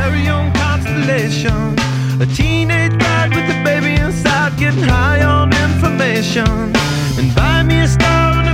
very own constellation. A teenage bride with a baby inside, getting high on information. And buy me a star